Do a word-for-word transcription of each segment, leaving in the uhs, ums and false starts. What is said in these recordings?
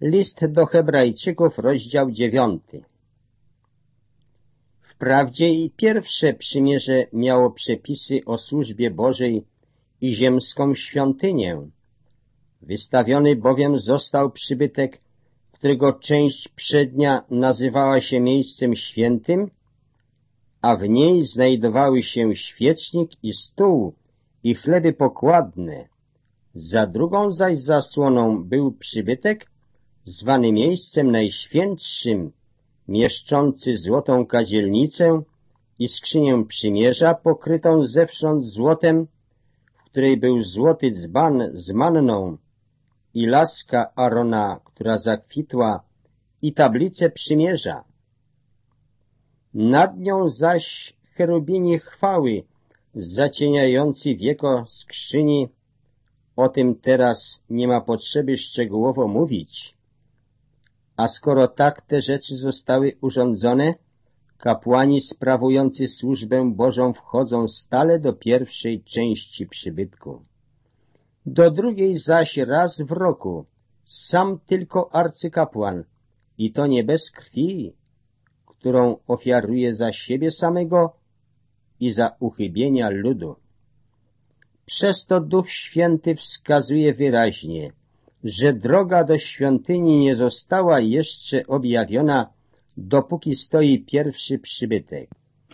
List do Hebrajczyków, rozdział dziewiąty. Wprawdzie i pierwsze przymierze miało przepisy o służbie Bożej i ziemską świątynię. Wystawiony bowiem został przybytek, którego część przednia nazywała się miejscem świętym, a w niej znajdowały się świecznik i stół i chleby pokładne. Za drugą zaś zasłoną był przybytek, zwany miejscem najświętszym, mieszczący złotą kadzielnicę i skrzynię przymierza pokrytą zewsząd złotem, w której był złoty dzban z manną i laska Arona, która zakwitła, i tablicę przymierza. Nad nią zaś cherubini chwały, zacieniający wieko skrzyni. O tym teraz nie ma potrzeby szczegółowo mówić. A skoro tak te rzeczy zostały urządzone, kapłani sprawujący służbę Bożą wchodzą stale do pierwszej części przybytku. Do drugiej zaś raz w roku, sam tylko arcykapłan, i to nie bez krwi, którą ofiaruje za siebie samego i za uchybienia ludu. Przez to Duch Święty wskazuje wyraźnie, że droga do świątyni nie została jeszcze objawiona, dopóki stoi pierwszy przybytek.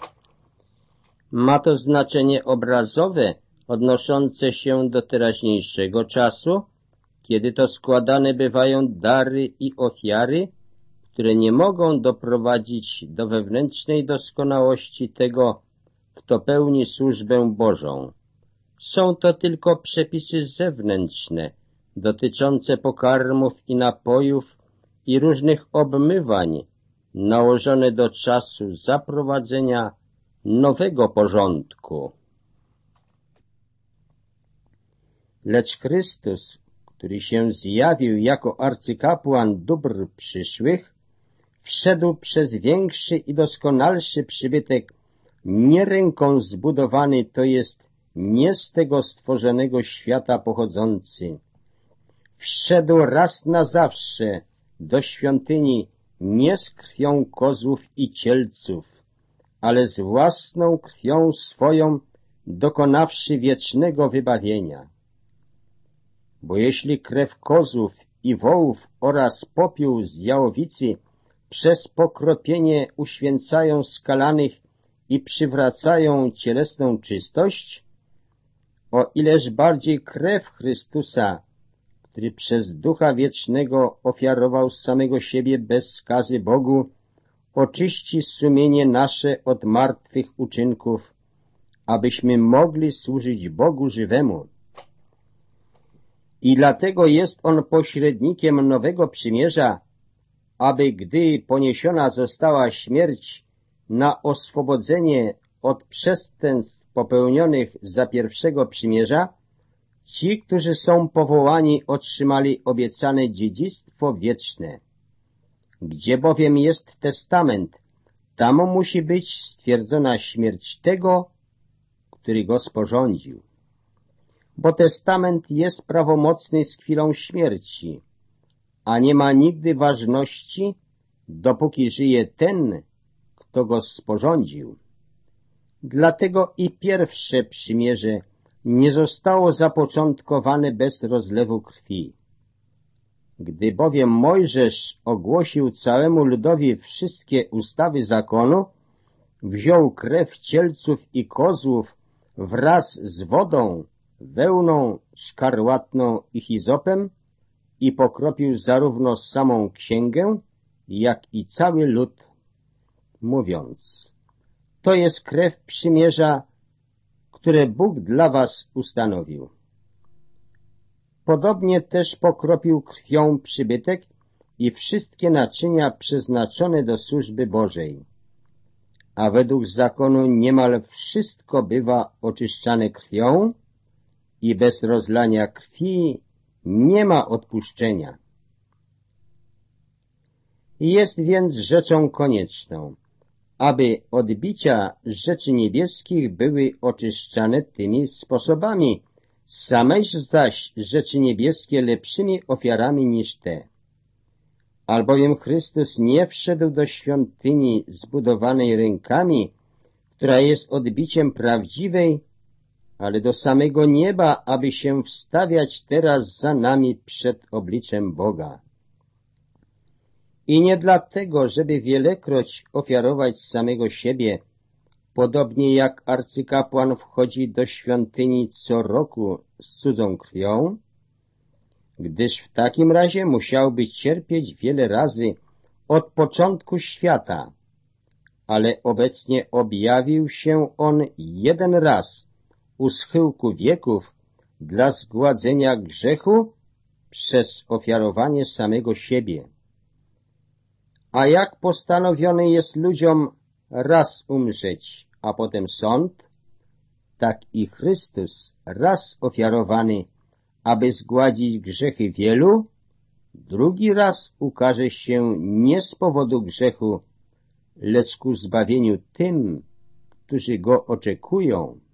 Ma to znaczenie obrazowe, odnoszące się do teraźniejszego czasu, kiedy to składane bywają dary i ofiary, które nie mogą doprowadzić do wewnętrznej doskonałości tego, kto pełni służbę Bożą. Są to tylko przepisy zewnętrzne, dotyczące pokarmów i napojów i różnych obmywań, nałożone do czasu zaprowadzenia nowego porządku. Lecz Chrystus, który się zjawił jako arcykapłan dóbr przyszłych, wszedł przez większy i doskonalszy przybytek, nie ręką zbudowany, to jest nie z tego stworzonego świata pochodzący. Wszedł raz na zawsze do świątyni nie z krwią kozłów i cielców, ale z własną krwią swoją, dokonawszy wiecznego wybawienia. Bo jeśli krew kozłów i wołów oraz popiół z jałowicy przez pokropienie uświęcają skalanych i przywracają cielesną czystość, o ileż bardziej krew Chrystusa, który przez Ducha Wiecznego ofiarował samego siebie bez skazy Bogu, oczyści sumienie nasze od martwych uczynków, abyśmy mogli służyć Bogu żywemu. I dlatego jest On pośrednikiem nowego przymierza, aby gdy poniesiona została śmierć na oswobodzenie od przestępstw popełnionych za pierwszego przymierza, ci, którzy są powołani, otrzymali obiecane dziedzictwo wieczne. Gdzie bowiem jest testament, tam musi być stwierdzona śmierć tego, który go sporządził. Bo testament jest prawomocny z chwilą śmierci, a nie ma nigdy ważności, dopóki żyje ten, kto go sporządził. Dlatego i pierwsze przymierze nie zostało zapoczątkowane bez rozlewu krwi. Gdy bowiem Mojżesz ogłosił całemu ludowi wszystkie ustawy zakonu, wziął krew cielców i kozłów wraz z wodą, wełną szkarłatną i hizopem i pokropił zarówno samą księgę, jak i cały lud, mówiąc: to jest krew przymierza, które Bóg dla was ustanowił. Podobnie też pokropił krwią przybytek i wszystkie naczynia przeznaczone do służby Bożej. A według zakonu niemal wszystko bywa oczyszczane krwią i bez rozlania krwi nie ma odpuszczenia. Jest więc rzeczą konieczną, aby odbicia rzeczy niebieskich były oczyszczane tymi sposobami, sameś zaś rzeczy niebieskie lepszymi ofiarami niż te. albowiem Chrystus nie wszedł do świątyni zbudowanej rękami, która jest odbiciem prawdziwej, ale do samego nieba, aby się wstawiać teraz za nami przed obliczem Boga. I nie dlatego, żeby wielekroć ofiarować samego siebie, podobnie jak arcykapłan wchodzi do świątyni co roku z cudzą krwią, gdyż w takim razie musiałby cierpieć wiele razy od początku świata, ale obecnie objawił się on jeden raz u schyłku wieków dla zgładzenia grzechu przez ofiarowanie samego siebie. A jak postanowiony jest ludziom raz umrzeć, a potem sąd, tak i Chrystus raz ofiarowany, aby zgładzić grzechy wielu, drugi raz ukaże się nie z powodu grzechu, lecz ku zbawieniu tym, którzy go oczekują.